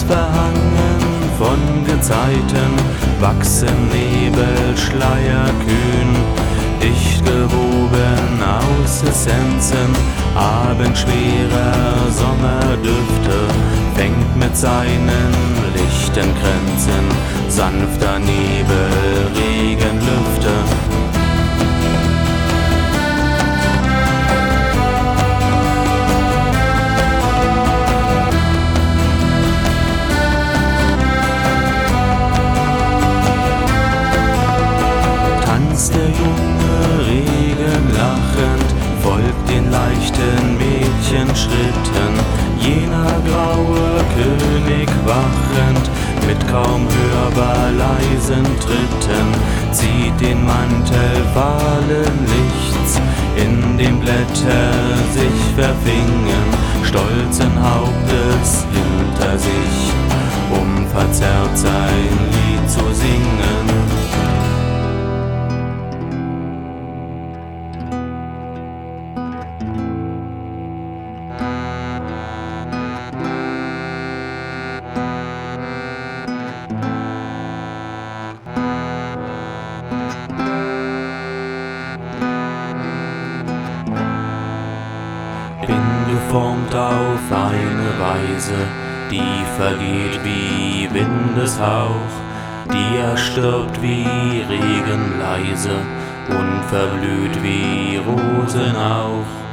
verhangen von Gezeiten, wachsen Nebelschleier kühn, dicht gewoben aus Essenzen, abendschwerer Sommerdüfte, fängt mit seinen lichten Kränzen sanfter Nebel Regenlüfte. Der junge Regen lachend folgt den leichten Mädchenschritten, jener graue König wachend mit kaum hörbar leisen Tritten, zieht den Mantel fahlen Lichts, in dem Blätter sich verfingen, stolzen Hauptes hinter sich, verzerrt sein Lied zu singen. Bin geformt auf eine Weise, die vergeht wie Windeshauch, die erstirbt wie Regen leise und verblüht wie Rosen auch.